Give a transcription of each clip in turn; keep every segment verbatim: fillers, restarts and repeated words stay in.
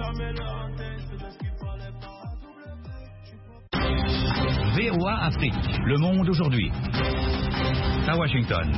V O A Afrique, le monde aujourd'hui. À Washington.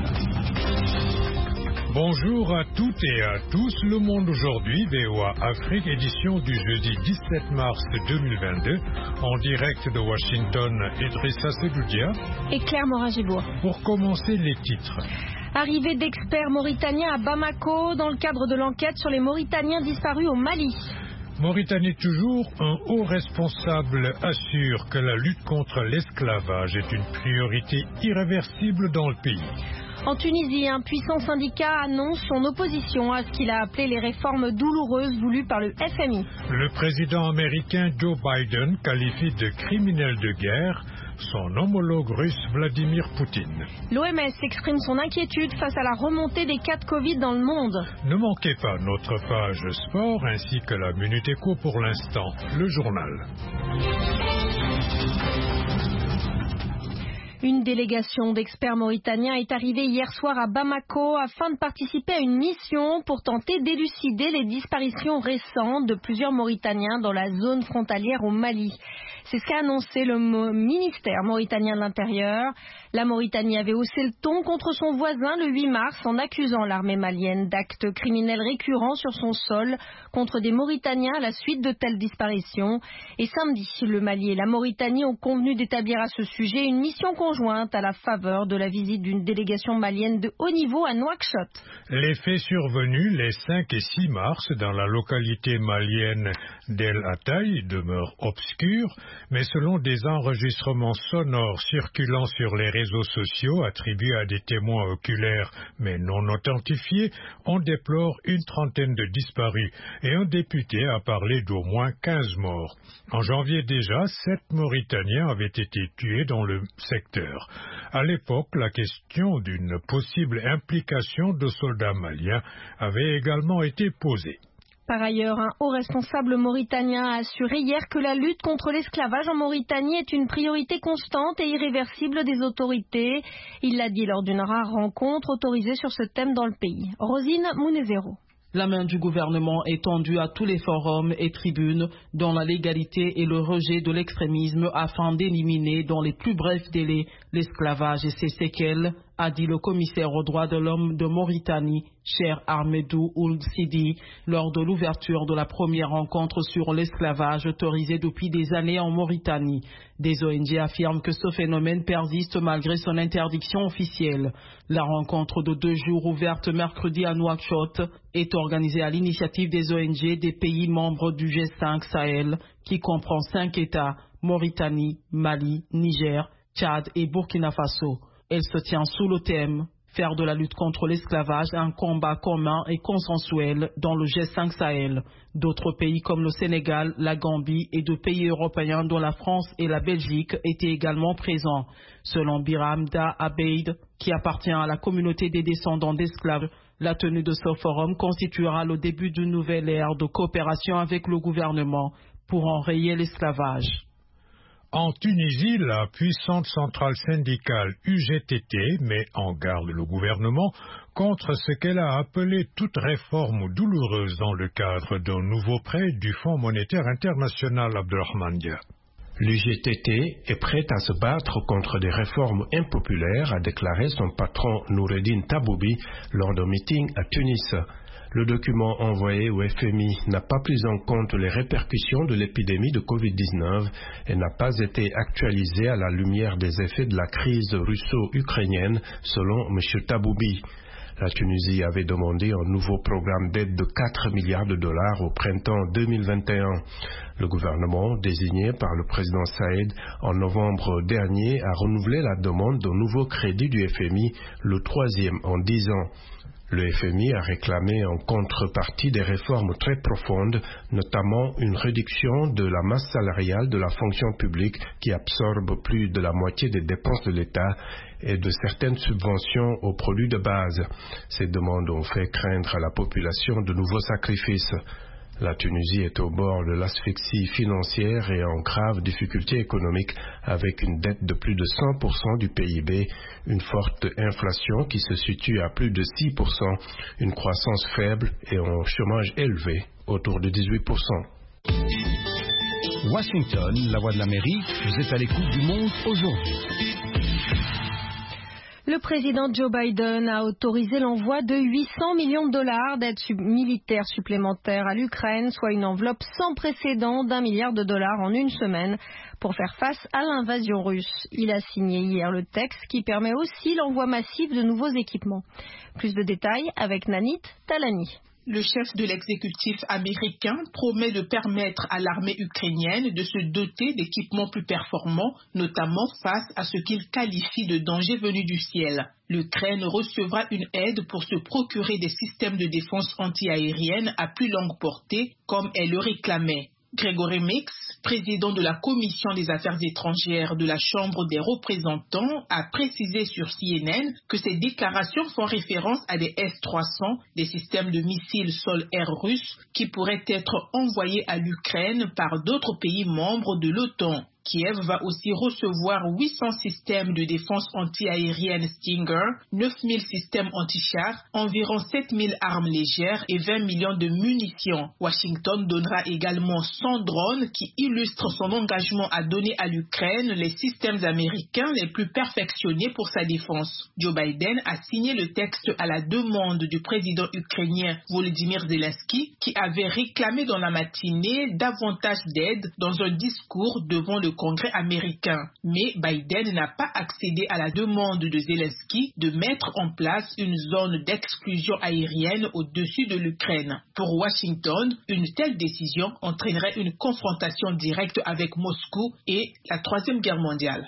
Bonjour à toutes et à tous, le monde aujourd'hui, V O A Afrique, édition du jeudi dix-sept mars deux mille vingt-deux, en direct de Washington, Idrissa Sedoudia et Claire Morin-Gibourg. Pour commencer, les titres. Arrivée d'experts mauritaniens à Bamako dans le cadre de l'enquête sur les Mauritaniens disparus au Mali. Mauritanie toujours, un haut responsable assure que la lutte contre l'esclavage est une priorité irréversible dans le pays. En Tunisie, un puissant syndicat annonce son opposition à ce qu'il a appelé les réformes douloureuses voulues par le F M I. Le président américain Joe Biden qualifie de criminel de guerre son homologue russe Vladimir Poutine. L'O M S exprime son inquiétude face à la remontée des cas de Covid dans le monde. Ne manquez pas notre page sport ainsi que la Minute Éco pour l'instant, le journal. Une délégation d'experts mauritaniens est arrivée hier soir à Bamako afin de participer à une mission pour tenter d'élucider les disparitions récentes de plusieurs Mauritaniens dans la zone frontalière au Mali. C'est ce qu'a annoncé le ministère mauritanien de l'Intérieur. La Mauritanie avait haussé le ton contre son voisin le huit mars en accusant l'armée malienne d'actes criminels récurrents sur son sol contre des Mauritaniens à la suite de telles disparitions. Et samedi, le Mali et la Mauritanie ont convenu d'établir à ce sujet une mission conjointe à la faveur de la visite d'une délégation malienne de haut niveau à Nouakchott. Les faits survenus les cinq et six mars dans la localité malienne d'El Ataï demeurent obscurs, mais selon des enregistrements sonores circulant sur les réseaux sociaux attribués à des témoins oculaires mais non authentifiés, on déplore une trentaine de disparus et un député a parlé d'au moins quinze morts. En janvier déjà, sept Mauritaniens avaient été tués dans le secteur. À l'époque, la question d'une possible implication de soldats maliens avait également été posée. Par ailleurs, un haut responsable mauritanien a assuré hier que la lutte contre l'esclavage en Mauritanie est une priorité constante et irréversible des autorités. Il l'a dit lors d'une rare rencontre autorisée sur ce thème dans le pays. Rosine Mounezero. La main du gouvernement est tendue à tous les forums et tribunes dans la légalité et le rejet de l'extrémisme afin d'éliminer dans les plus brefs délais l'esclavage et ses séquelles, a dit le commissaire aux droits de l'homme de Mauritanie, Cher Ahmedou Ould Sidi, lors de l'ouverture de la première rencontre sur l'esclavage autorisé depuis des années en Mauritanie. Des O N G affirment que ce phénomène persiste malgré son interdiction officielle. La rencontre de deux jours ouverte mercredi à Nouakchott est organisée à l'initiative des O N G des pays membres du G cinq Sahel, qui comprend cinq États, Mauritanie, Mali, Niger, Tchad et Burkina Faso. Elle se tient sous le thème « Faire de la lutte contre l'esclavage un combat commun et consensuel dans le G cinq Sahel ». D'autres pays comme le Sénégal, la Gambie et deux pays européens dont la France et la Belgique étaient également présents. Selon Biram Da Abeid, qui appartient à la communauté des descendants d'esclaves, la tenue de ce forum constituera le début d'une nouvelle ère de coopération avec le gouvernement pour enrayer l'esclavage. En Tunisie, la puissante centrale syndicale U G T T met en garde le gouvernement contre ce qu'elle a appelé toute réforme douloureuse dans le cadre d'un nouveau prêt du Fonds monétaire international Abdelrahman Dia. L'U G T T est prête à se battre contre des réformes impopulaires, a déclaré son patron Noureddine Taboubi lors d'un meeting à Tunis. Le document envoyé au F M I n'a pas pris en compte les répercussions de l'épidémie de covid dix-neuf et n'a pas été actualisé à la lumière des effets de la crise russo-ukrainienne, selon M. Taboubi. La Tunisie avait demandé un nouveau programme d'aide de quatre milliards de dollars au printemps deux mille vingt et un. Le gouvernement, désigné par le président Saïd en novembre dernier, a renouvelé la demande d'un nouveau crédit du F M I, le troisième en dix ans. Le F M I a réclamé en contrepartie des réformes très profondes, notamment une réduction de la masse salariale de la fonction publique qui absorbe plus de la moitié des dépenses de l'État et de certaines subventions aux produits de base. Ces demandes ont fait craindre à la population de nouveaux sacrifices. La Tunisie est au bord de l'asphyxie financière et en grave difficulté économique avec une dette de plus de cent pour cent du P I B, une forte inflation qui se situe à plus de six pour cent, une croissance faible et un chômage élevé, autour de dix-huit pour cent. Washington, la voix de l'Amérique, vous êtes à l'écoute du monde aujourd'hui. Le président Joe Biden a autorisé l'envoi de huit cents millions de dollars d'aide sub- militaire supplémentaire à l'Ukraine, soit une enveloppe sans précédent d'un milliard de dollars en une semaine pour faire face à l'invasion russe. Il a signé hier le texte qui permet aussi l'envoi massif de nouveaux équipements. Plus de détails avec Nanit Talani. Le chef de l'exécutif américain promet de permettre à l'armée ukrainienne de se doter d'équipements plus performants, notamment face à ce qu'il qualifie de danger venu du ciel. L'Ukraine recevra une aide pour se procurer des systèmes de défense antiaérienne à plus longue portée, comme elle le réclamait. Gregory Mix, président de la Commission des Affaires étrangères de la Chambre des représentants, a précisé sur C N N que ces déclarations font référence à des S trois cents, des systèmes de missiles sol-air russes qui pourraient être envoyés à l'Ukraine par d'autres pays membres de l'OTAN. Kiev va aussi recevoir huit cents systèmes de défense anti-aérienne Stinger, neuf mille systèmes anti-chars, environ sept mille armes légères et vingt millions de munitions. Washington donnera également cent drones qui illustrent son engagement à donner à l'Ukraine les systèmes américains les plus perfectionnés pour sa défense. Joe Biden a signé le texte à la demande du président ukrainien Volodymyr Zelensky qui avait réclamé dans la matinée davantage d'aide dans un discours devant le Congrès américain. Mais Biden n'a pas accédé à la demande de Zelensky de mettre en place une zone d'exclusion aérienne au-dessus de l'Ukraine. Pour Washington, une telle décision entraînerait une confrontation directe avec Moscou et la Troisième Guerre mondiale.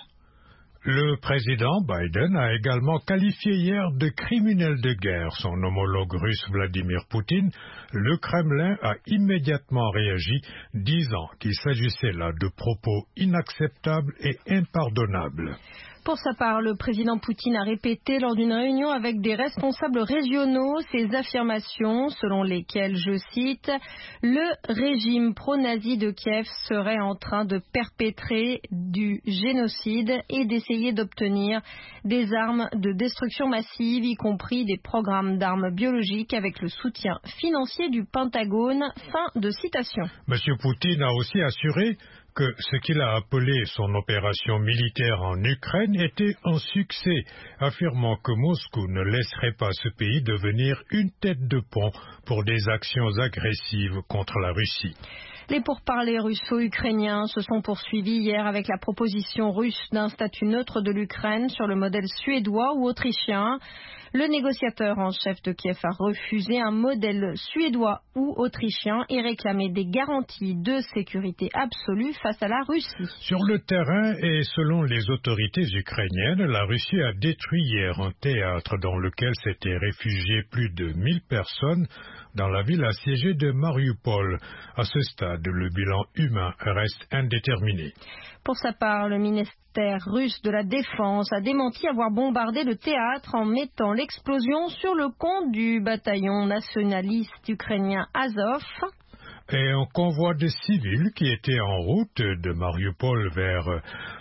Le président Biden a également qualifié hier de criminel de guerre son homologue russe Vladimir Poutine. Le Kremlin a immédiatement réagi, disant qu'il s'agissait là de propos inacceptables et impardonnables. Pour sa part, le président Poutine a répété lors d'une réunion avec des responsables régionaux ses affirmations selon lesquelles, je cite, « Le régime pro-nazi de Kiev serait en train de perpétrer du génocide et d'essayer d'obtenir des armes de destruction massive, y compris des programmes d'armes biologiques avec le soutien financier du Pentagone. » Fin de citation. Monsieur Poutine a aussi assuré que ce qu'il a appelé son opération militaire en Ukraine était un succès, affirmant que Moscou ne laisserait pas ce pays devenir une tête de pont pour des actions agressives contre la Russie. Les pourparlers russo-ukrainiens se sont poursuivis hier avec la proposition russe d'un statut neutre de l'Ukraine sur le modèle suédois ou autrichien. Le négociateur en chef de Kiev a refusé un modèle suédois ou autrichien et réclamé des garanties de sécurité absolue face à la Russie. Sur le terrain et selon les autorités ukrainiennes, la Russie a détruit hier un théâtre dans lequel s'étaient réfugiées plus de mille personnes dans la ville assiégée de Mariupol. À ce stade, le bilan humain reste indéterminé. Pour sa part, le ministère russe de la Défense a démenti avoir bombardé le théâtre en mettant l'explosion sur le compte du bataillon nationaliste ukrainien Azov. Et un convoi de civils qui était en route de Mariupol vers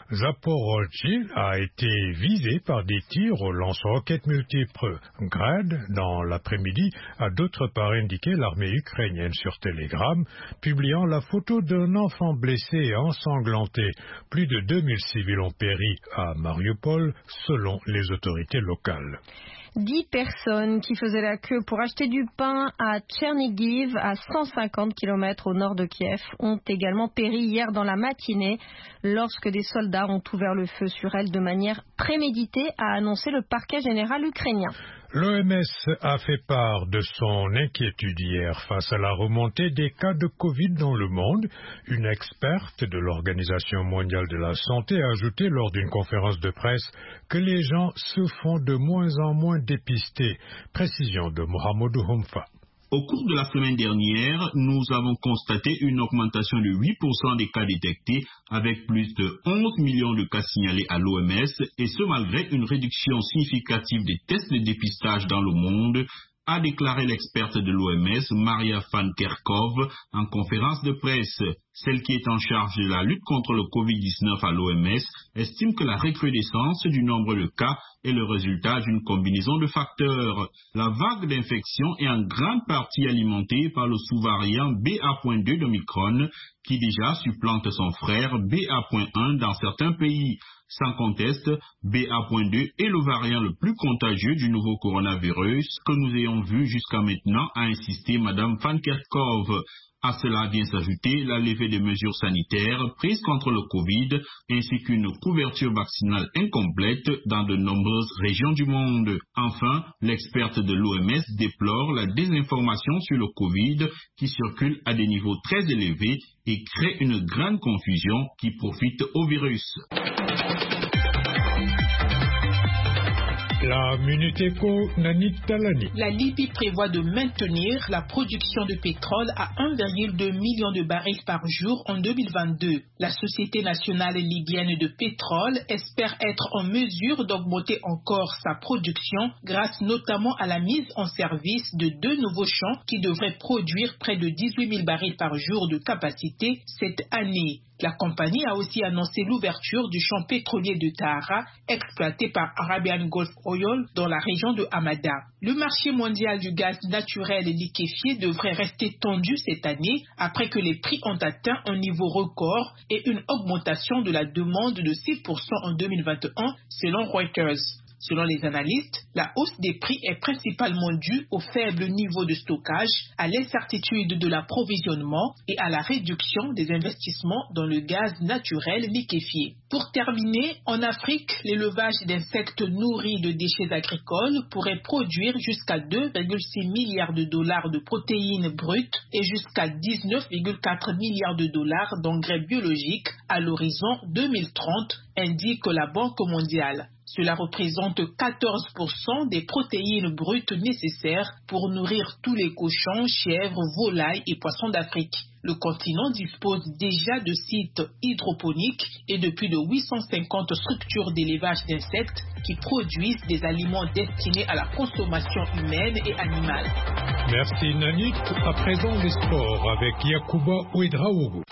Zaporozhye a été visé par des tirs au lance-roquettes multiples Grad dans l'après-midi, a d'autre part indiqué l'armée ukrainienne sur Telegram, publiant la photo d'un enfant blessé et ensanglanté. Plus de deux mille civils ont péri à Mariupol, selon les autorités locales. Dix personnes qui faisaient la queue pour acheter du pain à Tchernigiv, à cent cinquante kilomètres au nord de Kiev, ont également péri hier dans la matinée lorsque des soldats ont ouvert le feu sur elles de manière préméditée, a annoncé le parquet général ukrainien. L'O M S a fait part de son inquiétude hier face à la remontée des cas de Covid dans le monde. Une experte de l'Organisation mondiale de la santé a ajouté lors d'une conférence de presse que les gens se font de moins en moins dépister. Précision de Mohamedou Humfa. Au cours de la semaine dernière, nous avons constaté une augmentation de huit pour cent des cas détectés avec plus de onze millions de cas signalés à l'O M S et ce malgré une réduction significative des tests de dépistage dans le monde, a déclaré l'experte de l'O M S, Maria Van Kerkhove, en conférence de presse. Celle qui est en charge de la lutte contre le covid dix-neuf à l'O M S estime que la recrudescence du nombre de cas est le résultat d'une combinaison de facteurs. La vague d'infection est en grande partie alimentée par le sous-variant B A point deux d'Omicron, qui déjà supplante son frère B A point un dans certains pays. Sans conteste, B A point deux est le variant le plus contagieux du nouveau coronavirus que nous ayons vu jusqu'à maintenant, a insisté Madame Van Kerkhove. À cela vient s'ajouter la levée des mesures sanitaires prises contre le Covid ainsi qu'une couverture vaccinale incomplète dans de nombreuses régions du monde. Enfin, l'experte de l'O M S déplore la désinformation sur le Covid qui circule à des niveaux très élevés et crée une grande confusion qui profite au virus. La Minute Éco, Nanit Talani. La Libye prévoit de maintenir la production de pétrole à un virgule deux million de barils par jour en deux mille vingt-deux. La Société nationale libyenne de pétrole espère être en mesure d'augmenter encore sa production grâce notamment à la mise en service de deux nouveaux champs qui devraient produire près de dix-huit mille barils par jour de capacité cette année. La compagnie a aussi annoncé l'ouverture du champ pétrolier de Tahara, exploité par Arabian Gulf Oil dans la région de Hamada. Le marché mondial du gaz naturel liquéfié devrait rester tendu cette année après que les prix ont atteint un niveau record et une augmentation de la demande de six pour cent en deux mille vingt et un selon Reuters. Selon les analystes, la hausse des prix est principalement due au faible niveau de stockage, à l'incertitude de l'approvisionnement et à la réduction des investissements dans le gaz naturel liquéfié. Pour terminer, en Afrique, l'élevage d'insectes nourris de déchets agricoles pourrait produire jusqu'à deux virgule six milliards de dollars de protéines brutes et jusqu'à dix-neuf virgule quatre milliards de dollars d'engrais biologiques à l'horizon deux mille trente, indique la Banque mondiale. Cela représente quatorze pour cent des protéines brutes nécessaires pour nourrir tous les cochons, chèvres, volailles et poissons d'Afrique. Le continent dispose déjà de sites hydroponiques et de plus de huit cent cinquante structures d'élevage d'insectes qui produisent des aliments destinés à la consommation humaine et animale. Merci Nanit. À présent les sports avec Yacouba Ouedraogo.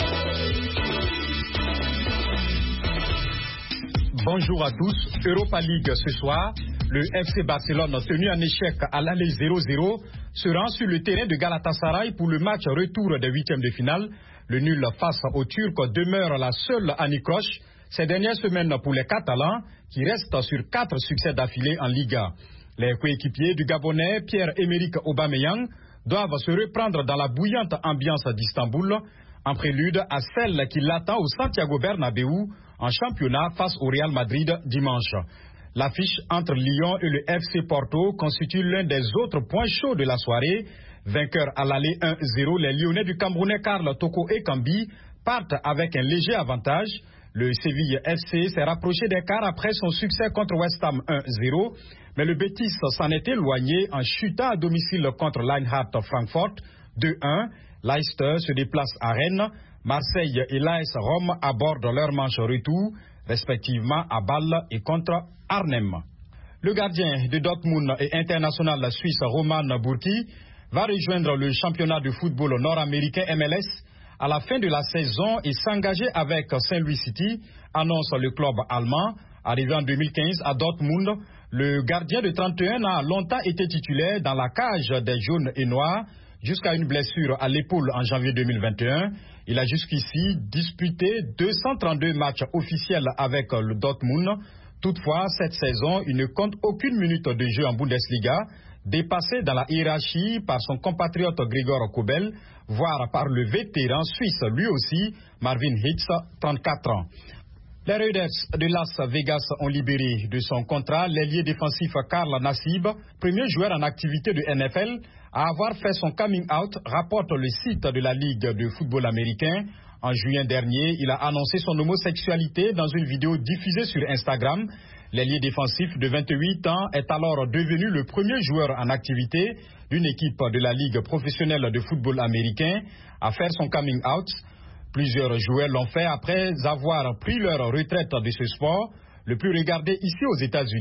Bonjour à tous. Europa League ce soir, le F C Barcelone tenu en échec à l'aller zéro zéro se rend sur le terrain de Galatasaray pour le match retour des huitièmes de finale. Le nul face aux Turcs demeure la seule anicroche ces dernières semaines pour les Catalans qui restent sur quatre succès d'affilée en Liga. Les coéquipiers du Gabonais Pierre-Emerick Aubameyang doivent se reprendre dans la bouillante ambiance d'Istanbul en prélude à celle qui l'attend au Santiago Bernabéu en championnat face au Real Madrid dimanche. L'affiche entre Lyon et le F C Porto constitue l'un des autres points chauds de la soirée. Vainqueurs à l'aller un zéro, les Lyonnais du Camerounais Karl Toko Ekambi partent avec un léger avantage. Le Séville F C s'est rapproché des quarts après son succès contre West Ham un zéro, mais le Betis s'en est éloigné en chutant à domicile contre l'Eintracht Francfort deux un. Leicester se déplace à Rennes. Marseille et l'A S Rome abordent leur manche retour, respectivement à Bâle et contre Arnhem. Le gardien de Dortmund et international suisse Roman Bürki va rejoindre le championnat de football nord-américain M L S à la fin de la saison et s'engager avec Saint Louis City, annonce le club allemand. Arrivé en deux mille quinze à Dortmund, le gardien de trente et un ans a longtemps été titulaire dans la cage des jaunes et noirs jusqu'à une blessure à l'épaule en janvier deux mille vingt et un. Il a jusqu'ici disputé deux cent trente-deux matchs officiels avec le Dortmund. Toutefois, cette saison, il ne compte aucune minute de jeu en Bundesliga, dépassé dans la hiérarchie par son compatriote Gregor Kobel, voire par le vétéran suisse lui aussi, Marvin Hitz, trente-quatre ans. Les Raiders de Las Vegas ont libéré de son contrat l'ailier défensif Karl Nassib, premier joueur en activité de N F L, à avoir fait son coming out, rapporte le site de la Ligue de football américain. En juin dernier, il a annoncé son homosexualité dans une vidéo diffusée sur Instagram. L'ailier défensif de vingt-huit ans est alors devenu le premier joueur en activité d'une équipe de la Ligue professionnelle de football américain à faire son coming out. Plusieurs joueurs l'ont fait après avoir pris leur retraite de ce sport, le plus regardé ici aux États-Unis.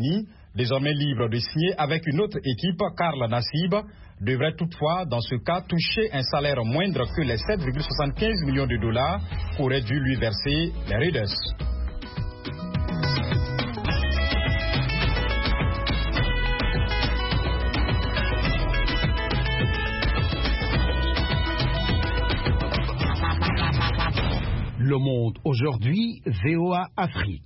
désormais libre de signer avec une autre équipe, Karl Nassib, devrait toutefois, dans ce cas, toucher un salaire moindre que les sept virgule soixante-quinze millions de dollars qu'auraient dû lui verser les Raiders. Le Monde aujourd'hui, V O A Afrique.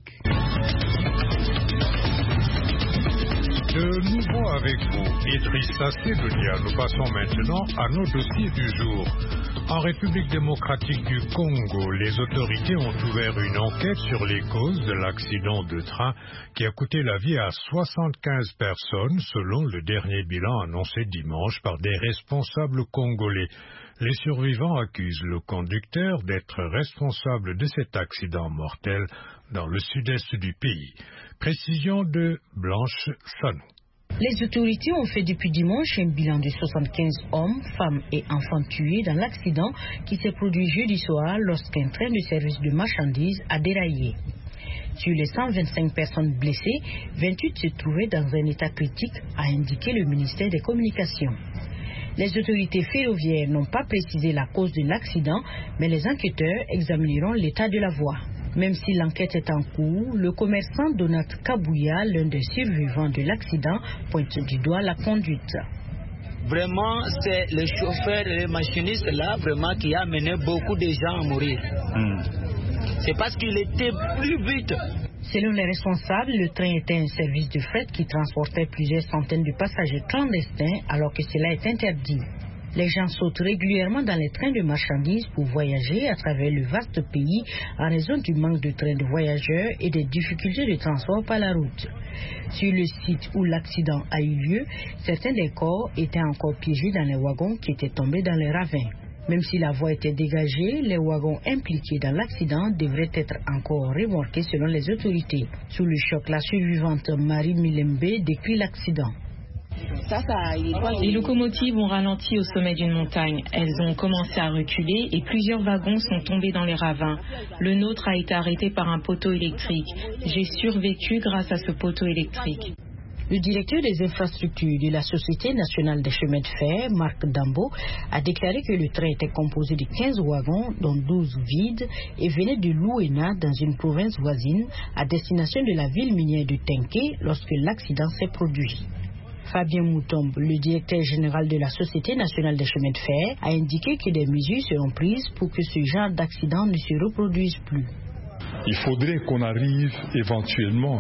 De nouveau avec vous, Idrissa Seloudia. Nous passons maintenant à nos dossiers du jour. En République démocratique du Congo, les autorités ont ouvert une enquête sur les causes de l'accident de train qui a coûté la vie à soixante-quinze personnes, selon le dernier bilan annoncé dimanche par des responsables congolais. Les survivants accusent le conducteur d'être responsable de cet accident mortel dans le sud-est du pays. Précision de Blanche Sanou. Les autorités ont fait depuis dimanche un bilan de soixante-quinze hommes, femmes et enfants tués dans l'accident qui s'est produit jeudi soir lorsqu'un train de service de marchandises a déraillé. Sur les cent vingt-cinq personnes blessées, vingt-huit se trouvaient dans un état critique, a indiqué le ministère des Communications. Les autorités ferroviaires n'ont pas précisé la cause de l'accident, mais les enquêteurs examineront l'état de la voie. Même si l'enquête est en cours, le commerçant Donat Kabouya, l'un des survivants de l'accident, pointe du doigt la conduite. Vraiment, c'est le chauffeur et le machiniste là, vraiment, qui a amené beaucoup de gens à mourir. Mm. C'est parce qu'il était plus vite. Selon les responsables, le train était un service de fret qui transportait plusieurs centaines de passagers clandestins alors que cela est interdit. Les gens sautent régulièrement dans les trains de marchandises pour voyager à travers le vaste pays en raison du manque de trains de voyageurs et des difficultés de transport par la route. Sur le site où l'accident a eu lieu, certains des corps étaient encore piégés dans les wagons qui étaient tombés dans les ravins. Même si la voie était dégagée, les wagons impliqués dans l'accident devraient être encore remorqués selon les autorités. Sous le choc, la survivante Marie Milembe décrit l'accident. Les locomotives ont ralenti au sommet d'une montagne. Elles ont commencé à reculer et plusieurs wagons sont tombés dans les ravins. Le nôtre a été arrêté par un poteau électrique. J'ai survécu grâce à ce poteau électrique. Le directeur des infrastructures de la Société nationale des chemins de fer, Marc Dambo, a déclaré que le train était composé de quinze wagons, dont douze vides, et venait de Louena, dans une province voisine, à destination de la ville minière de Tenké, lorsque l'accident s'est produit. Fabien Moutombe, le directeur général de la Société nationale des chemins de fer, a indiqué que des mesures seront prises pour que ce genre d'accident ne se reproduise plus. Il faudrait qu'on arrive éventuellement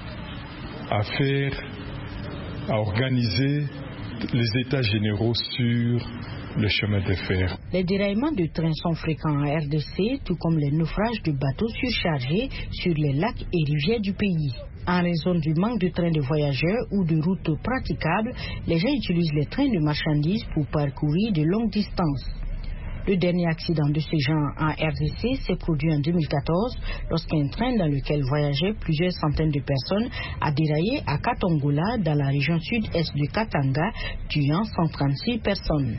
à faire, à organiser les états généraux sur le chemin de fer. Les déraillements de trains sont fréquents en R D C, tout comme les naufrages de bateaux surchargés sur les lacs et rivières du pays. En raison du manque de trains de voyageurs ou de routes praticables, les gens utilisent les trains de marchandises pour parcourir de longues distances. Le dernier accident de ce genre en R D C s'est produit en deux mille quatorze lorsqu'un train dans lequel voyageaient plusieurs centaines de personnes a déraillé à Katongola dans la région sud-est de Katanga, tuant cent trente-six personnes.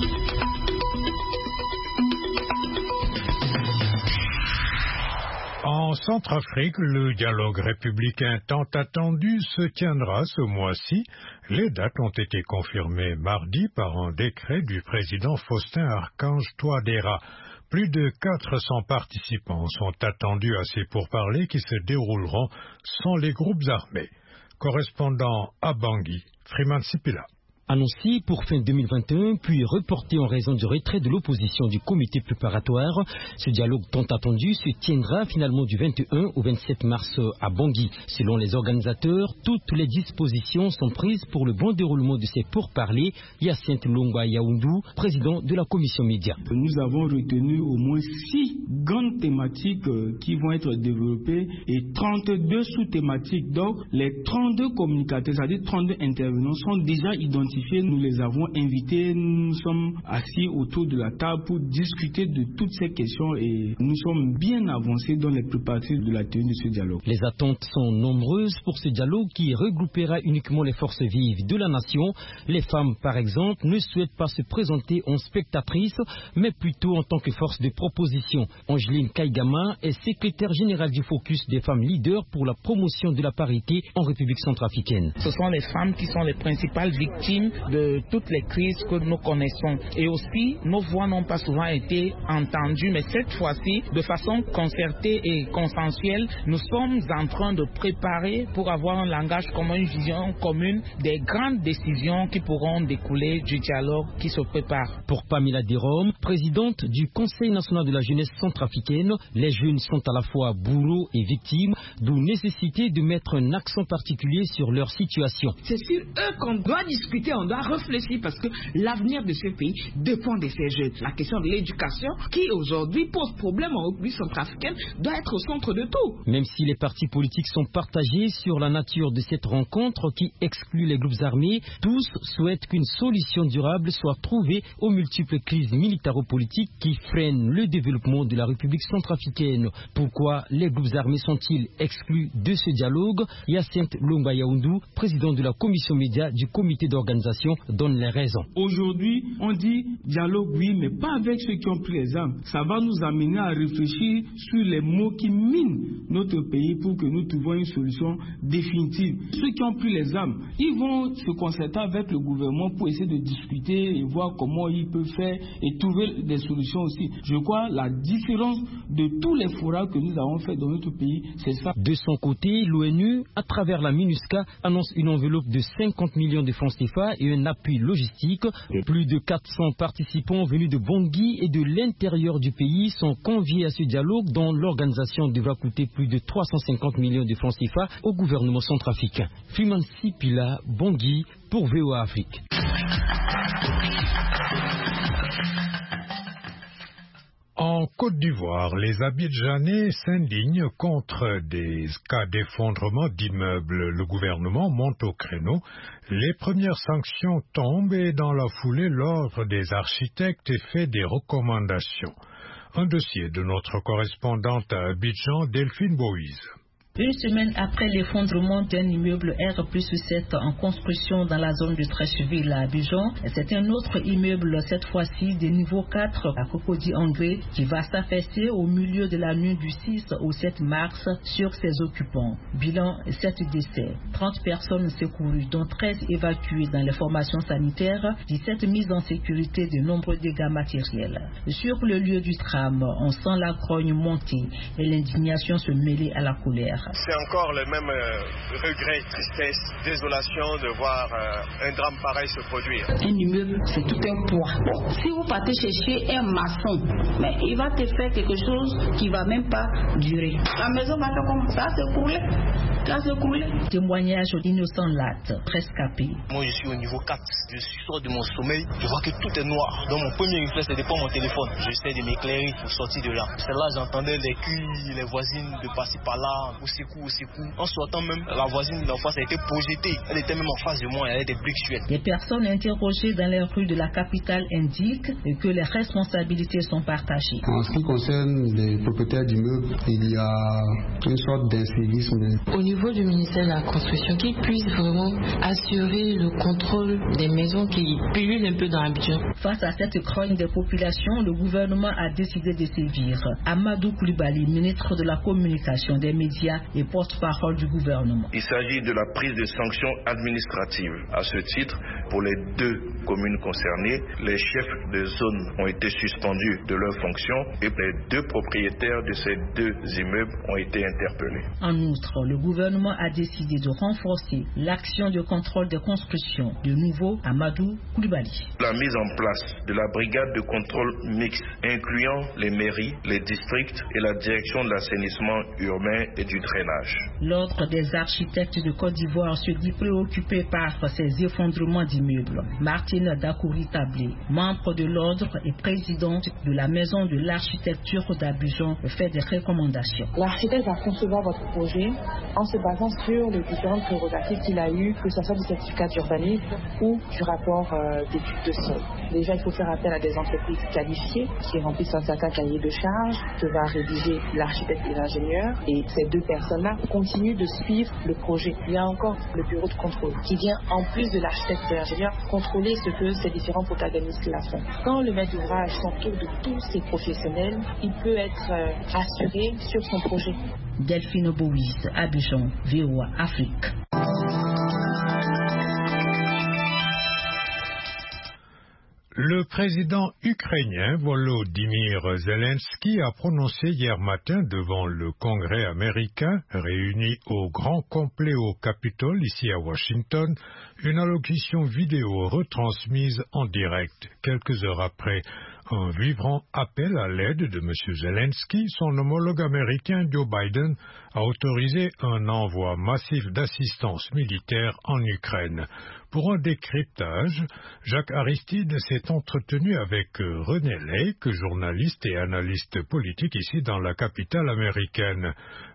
En Centrafrique, le dialogue républicain tant attendu se tiendra ce mois-ci. Les dates ont été confirmées mardi par un décret du président Faustin Archange Touadéra. Plus de quatre cents participants sont attendus à ces pourparlers qui se dérouleront sans les groupes armés. Correspondant à Bangui, Freeman Sipila. Annoncé pour fin deux mille vingt et un, puis reporté en raison du retrait de l'opposition du comité préparatoire, ce dialogue tant attendu se tiendra finalement du vingt et un au vingt-sept mars à Bangui. Selon les organisateurs, toutes les dispositions sont prises pour le bon déroulement de ces pourparlers. Hyacinthe Longwa Yaoundou, président de la commission média. Nous avons retenu au moins six grandes thématiques qui vont être développées et trente-deux sous-thématiques. Donc les trente-deux communicateurs, c'est-à-dire trente-deux intervenants, sont déjà identifiés identifiés, nous les avons invités, nous sommes assis autour de la table pour discuter de toutes ces questions et nous sommes bien avancés dans les préparatifs de la tenue de ce dialogue. Les attentes sont nombreuses pour ce dialogue qui regroupera uniquement les forces vives de la nation. Les femmes, par exemple, ne souhaitent pas se présenter en spectatrices, mais plutôt en tant que force de proposition. Angeline Kaigama est secrétaire générale du Focus des femmes leaders pour la promotion de la parité en République centrafricaine. Ce sont les femmes qui sont les principales victimes de toutes les crises que nous connaissons. Et aussi, nos voix n'ont pas souvent été entendues, mais cette fois-ci, de façon concertée et consensuelle, nous sommes en train de préparer pour avoir un langage commun, une vision commune des grandes décisions qui pourront découler du dialogue qui se prépare. Pour Pamela Derome, présidente du Conseil national de la jeunesse centrafricaine, les jeunes sont à la fois bourreaux et victimes, d'où nécessité de mettre un accent particulier sur leur situation. C'est sur eux qu'on doit discuter, on doit réfléchir parce que l'avenir de ce pays dépend de ces jeunes. La question de l'éducation, qui aujourd'hui pose problème en République centrafricaine, doit être au centre de tout. Même si les partis politiques sont partagés sur la nature de cette rencontre qui exclut les groupes armés, tous souhaitent qu'une solution durable soit trouvée aux multiples crises militaro-politiques qui freinent le développement de la République centrafricaine. Pourquoi les groupes armés sont-ils exclus de ce dialogue? Hyacinthe Lomba Yaoundou, président de la commission média du comité d'organisation, donne les raisons. Aujourd'hui, on dit dialogue oui, mais pas avec ceux qui ont pris les armes. Ça va nous amener à réfléchir sur les mots qui minent notre pays pour que nous trouvions une solution définitive. Ceux qui ont pris les armes, ils vont se concerter avec le gouvernement pour essayer de discuter et voir comment ils peuvent faire et trouver des solutions aussi. Je crois la différence de tous les forats que nous avons fait dans notre pays, c'est ça. De son côté, l'ONU, à travers la MINUSCA, annonce une enveloppe de cinquante millions de francs C F A et un appui logistique. Plus de quatre cents participants venus de Bangui et de l'intérieur du pays sont conviés à ce dialogue dont l'organisation devra coûter plus de trois cent cinquante millions de francs C F A au gouvernement centrafricain. Fimansi Pila, Bangui, pour V O A Afrique. En Côte d'Ivoire, les Abidjanais s'indignent contre des cas d'effondrement d'immeubles. Le gouvernement monte au créneau. Les premières sanctions tombent et dans la foulée, l'ordre des architectes fait des recommandations. Un dossier de notre correspondante à Abidjan, Delphine Boïse. Une semaine après l'effondrement d'un immeuble R plus sept en construction dans la zone de Treichville à Abidjan, c'est un autre immeuble, cette fois-ci de niveau quatre à Cocody-Anglais, qui va s'affaisser au milieu de la nuit du six au sept mars sur ses occupants. Bilan, sept décès, trente personnes secourues, dont treize évacuées dans les formations sanitaires, dix-sept mises en sécurité, de nombreux dégâts matériels. Sur le lieu du drame, on sent la grogne monter et l'indignation se mêler à la colère. C'est encore le même euh, regret, tristesse, désolation de voir euh, un drame pareil se produire. Un immeuble, c'est tout un poids. Si vous partez chercher un maçon, mais il va te faire quelque chose qui ne va même pas durer. La maison va faire comme ça, s'écrouler. Ça s'écrouler. Témoignage d'innocent latte, rescapé. Moi, je suis au niveau quatre. Je suis sort de mon sommeil. Je vois que tout est noir. Donc, mon premier réflexe, c'est de prendre mon téléphone. J'essaie de m'éclairer pour sortir de là. C'est là j'entendais les cris, les voisines de passer par là. Au secours, au secours. En sortant même, la voisine de la face a été projetée. Elle était même en face de moi, elle avait des briques chouettes. Les personnes interrogées dans les rues de la capitale indiquent que les responsabilités sont partagées. En ce qui concerne les propriétaires d'immeubles, il y a une sorte d'incivisme. Au niveau du ministère de la Construction, qui puisse vraiment assurer le contrôle des maisons qui pullulent un peu dans Abidjan. Face à cette grogne des populations, le gouvernement a décidé de sévir. Amadou Koulibaly, ministre de la Communication, des médias et porte-parole du gouvernement. Il s'agit de la prise de sanctions administratives. À ce titre, pour les deux communes concernées, les chefs de zone ont été suspendus de leurs fonctions et les deux propriétaires de ces deux immeubles ont été interpellés. En outre, le gouvernement a décidé de renforcer l'action de contrôle des constructions. De nouveau, Amadou Koulibaly. La mise en place de la brigade de contrôle mixte, incluant les mairies, les districts et la direction de l'assainissement urbain et du drainage. L'ordre des architectes de Côte d'Ivoire se dit préoccupé par ces effondrements d'immeubles immeuble. Martine Dakouri-Tablé, membre de l'ordre et présidente de la Maison de l'Architecture d'Abidjan, fait des recommandations. L'architecte va concevoir votre projet en se basant sur les différentes prérogatives qu'il a eues, que ce soit du certificat d'urbanisme ou du rapport euh, d'études de sol. Déjà, il faut faire appel à des entreprises qualifiées qui remplissent un certain cahier de charges que va rédiger l'architecte et l'ingénieur. Et ces deux personnes-là continuent de suivre le projet. Il y a encore le bureau de contrôle qui vient, en plus de l'architecte et de l'ingénieur, contrôler ce que ces différents protagonistes-là font. Quand le maître d'ouvrage s'entoure de tous ces professionnels, il peut être euh, assuré sur son projet. Delphine Boïs, Abidjan, V O A Afrique. Le président ukrainien Volodymyr Zelensky a prononcé hier matin devant le Congrès américain, réuni au grand complet au Capitole, ici à Washington, une allocution vidéo retransmise en direct. Quelques heures après, un vibrant appel à l'aide de M. Zelensky, son homologue américain Joe Biden a autorisé un envoi massif d'assistance militaire en Ukraine. Pour un décryptage, Jacques Aristide s'est entretenu avec René Lake, journaliste et analyste politique ici dans la capitale américaine.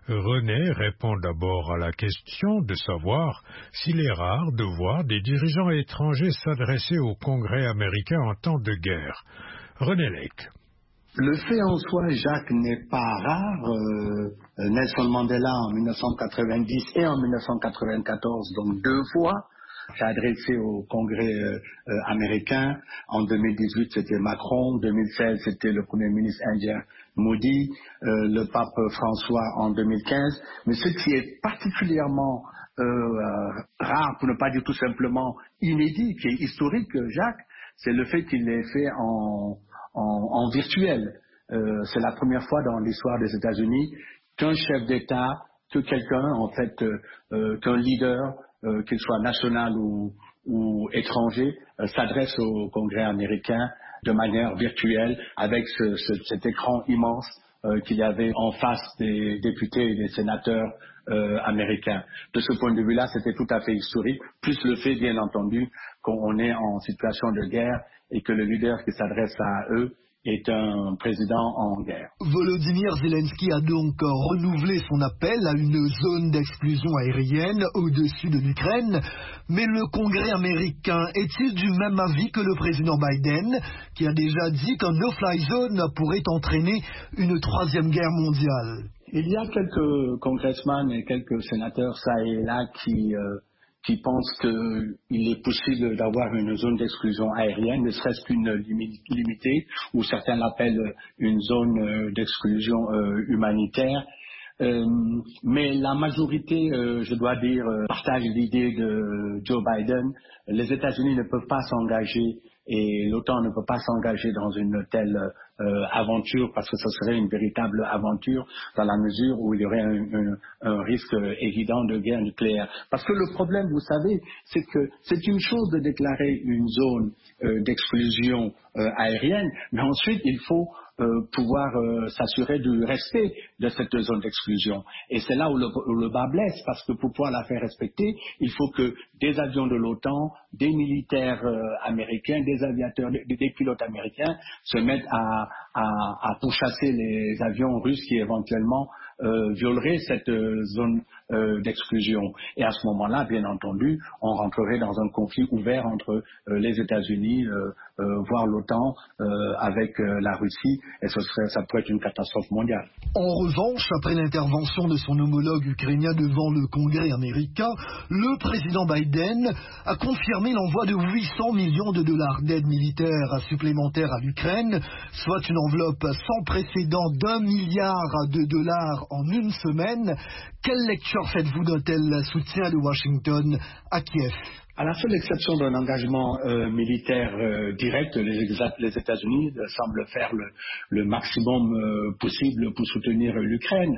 René répond d'abord à la question de savoir s'il est rare de voir des dirigeants étrangers s'adresser au Congrès américain en temps de guerre. René Lake. Le fait en soi, Jacques, n'est pas rare. Euh, Nelson Mandela en mille neuf cent quatre-vingt-dix et en mille neuf cent quatre-vingt-quatorze, donc deux fois, s'est adressé au Congrès euh, euh, américain. En deux mille dix-huit, c'était Macron. En deux mille seize, c'était le Premier ministre indien Modi. Euh, le pape François en deux mille quinze. Mais ce qui est particulièrement euh, euh, rare, pour ne pas dire tout simplement inédit, qui est historique, Jacques, c'est le fait qu'il l'ait fait en, en, en virtuel. Euh, c'est la première fois dans l'histoire des États-Unis qu'un chef d'État, que quelqu'un, en fait, euh, euh, qu'un leader, euh, qu'il soit national ou, ou étranger, euh, s'adresse au Congrès américain de manière virtuelle avec ce, ce, cet écran immense euh, qu'il y avait en face des députés et des sénateurs euh, américains. De ce point de vue-là, c'était tout à fait historique, plus le fait, bien entendu, qu'on est en situation de guerre et que le leader qui s'adresse à eux est un président en guerre. Volodymyr Zelensky a donc renouvelé son appel à une zone d'exclusion aérienne au-dessus de l'Ukraine. Mais le Congrès américain est-il du même avis que le président Biden, qui a déjà dit qu'un no-fly zone pourrait entraîner une troisième guerre mondiale? Il y a quelques congressmen et quelques sénateurs, ça et là, qui... Euh, qui pensent qu'il est possible d'avoir une zone d'exclusion aérienne, ne serait-ce qu'une limitée, ou certains l'appellent une zone d'exclusion euh, humanitaire. Euh, mais la majorité, euh, je dois dire, euh, partage l'idée de Joe Biden. Les États-Unis ne peuvent pas s'engager et l'OTAN ne peut pas s'engager dans une telle euh, aventure parce que ce serait une véritable aventure dans la mesure où il y aurait un, un, un risque évident de guerre nucléaire. Parce que le problème, vous savez, c'est que c'est une chose de déclarer une zone euh, d'exclusion euh, aérienne, mais ensuite il faut Euh, pouvoir euh, s'assurer du respect de cette zone d'exclusion. Et c'est là où le, où le bas blesse, parce que pour pouvoir la faire respecter, il faut que des avions de l'OTAN, des militaires euh, américains, des aviateurs, des, des pilotes américains se mettent à, à, à pourchasser les avions russes qui éventuellement euh, violeraient cette euh, zone euh, d'exclusion. Et à ce moment-là, bien entendu, on rentrerait dans un conflit ouvert entre euh, les États-Unis, euh, euh, voire l'OTAN, euh, avec euh, la Russie. Et ce serait, ça pourrait être une catastrophe mondiale. En revanche, après l'intervention de son homologue ukrainien devant le Congrès américain, le président Biden a confirmé l'envoi de huit cents millions de dollars d'aide militaire supplémentaire à l'Ukraine, soit une enveloppe sans précédent d'un milliard de dollars en une semaine. Quelle lecture faites-vous d'un tel soutien de Washington à Kiev? À la seule exception d'un engagement euh, militaire euh, direct, les, les États-Unis euh, semblent faire le, le maximum euh, possible pour soutenir euh, l'Ukraine.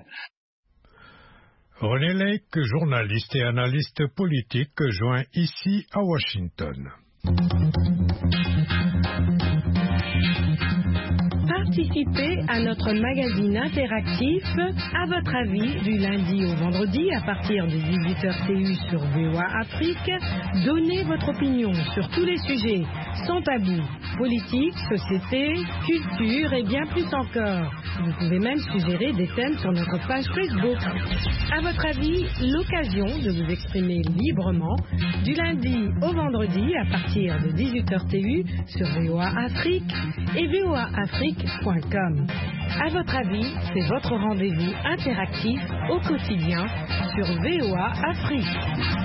René Lake, journaliste et analyste politique, joint ici à Washington. Participez à notre magazine interactif À votre avis du lundi au vendredi à partir de dix-huit heures T U sur V O A Afrique. Donnez votre opinion sur tous les sujets sans tabou, politique, société, culture et bien plus encore. Vous pouvez même suggérer des thèmes sur notre page Facebook. À votre avis, l'occasion de vous exprimer librement du lundi au vendredi à partir de dix-huit heures T U sur V O A Afrique et V O A Afrique point com. À votre avis, c'est votre rendez-vous interactif au quotidien sur V O A Afrique.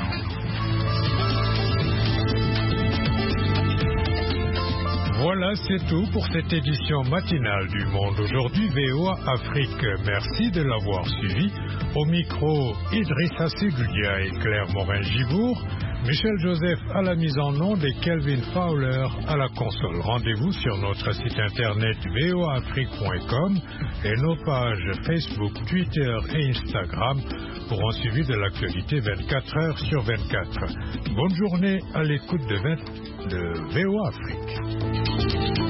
Voilà, c'est tout pour cette édition matinale du Monde aujourd'hui V O A Afrique. Merci de l'avoir suivi. Au micro, Idrissa Segulia et Claire Morin-Gibourg, Michel Joseph à la mise en onde et Kelvin Fowler à la console. Rendez-vous sur notre site internet V O A Afrique point com et nos pages Facebook, Twitter et Instagram pour un suivi de l'actualité vingt-quatre heures sur vingt-quatre. Bonne journée à l'écoute de, vingt... de V O A Afrique.